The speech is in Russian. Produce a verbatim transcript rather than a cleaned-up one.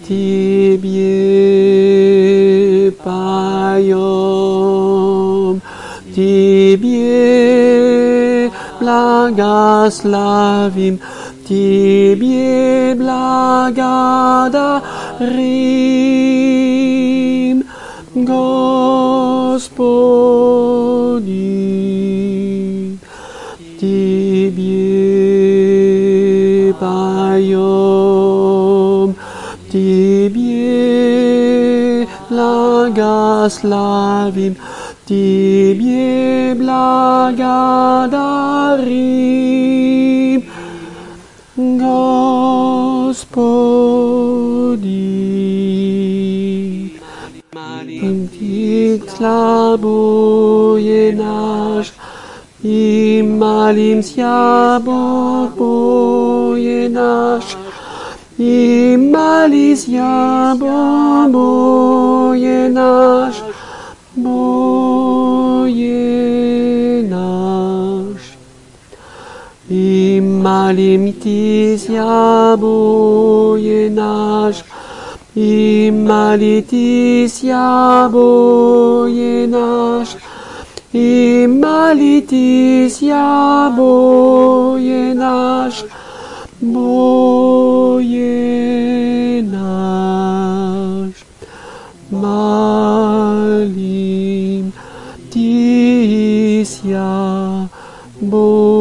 Тебе поем, Тебе благословим, Тебе благодарим, Господи. Тебе поем, Тебе благословим, Тебе благодарим, Господи. Ты слабое наш, и молимся, Бог, Бое наш, и молимся, Бог, Бое наш, Бое наш. И молимся, Бое наш, и молитеся, Бое наш, и молитеся, Бое наш, Бое наш. Молимтеся, Бое